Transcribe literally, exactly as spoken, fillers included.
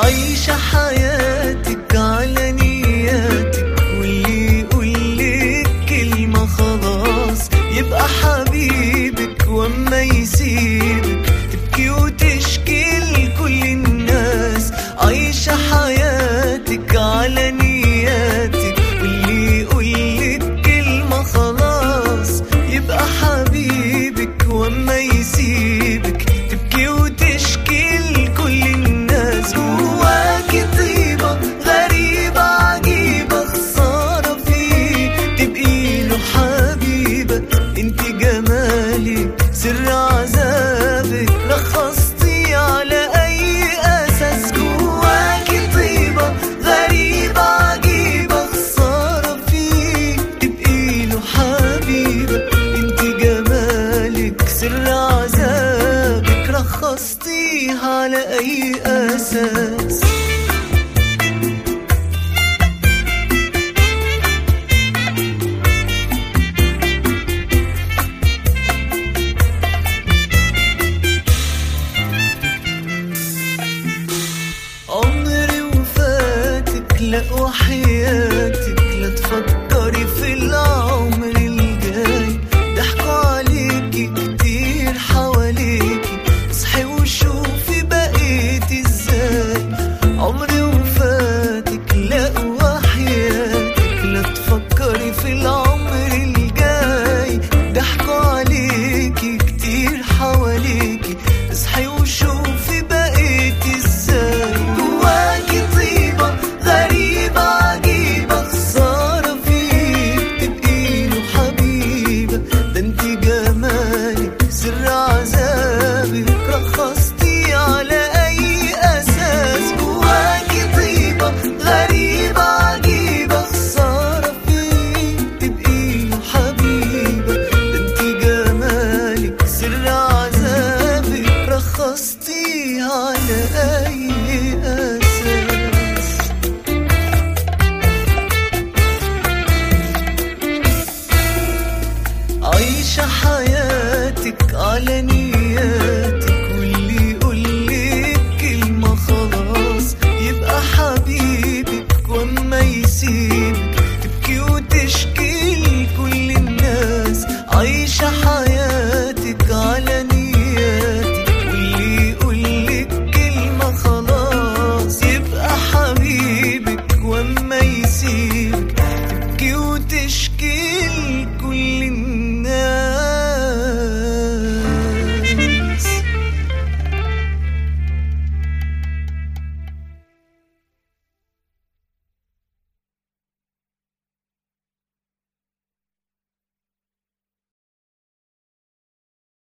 عايشة حياتك على نياتك، واللي يقولك كلمة خلاص يبقى حبيبك، واما يسيبك تبكي وتشكي لكل الناس. عايشة حياتك على نياتك، واللي يقولك كلمة خلاص يبقى حبيبك، واما يسيبك تبكي وتشكي لكل الناس. جواكي طيبة غريبة عجيبة، خسارة فيه تبقي له حبيبة. انت جمالك سر عذابك، رخصتي على اي اساس. جواكي طيبة غريبة عجيبة، خسارة فيه تبقي له حبيبة. انت جمالك سر عذابك، رخصتيها على اي اساس. عمري وفاتك لا وحياتك، لا تفكري في العمر الجاي. ضحكوا عليكي كتير حواليكي، اصحي وشوفي بقيتي ازاي. عمري وفاتك لا وحياتك، لا تفكري في العمر الجاي. ضحكوا عليكي كتير حواليكي، اصحي وشوفي بقيتي ازاي. جواكي طيبة غريبة عجيبة، خسارة فيك تبقي له حبيبة. ده انت جمالك سر عذابك، رخصتي على اي اساس. جواكي طيبة غريبة عجيبة، خسارة فيك تبقي له حبيبة. ده انت جمالك سر عذابك، رخصتي على اي اساس. عايشة حياتك على نياتك، واللي يقولك كلمة خلاص يبقى حبيبك، واما يسيبك تبكي وتشكي لكل الناس. عايشة حياتك على نياتك، واللي يقولك كلمة خلاص يبقى حبيبك، واما يسيبك تبكي وتشكي لكل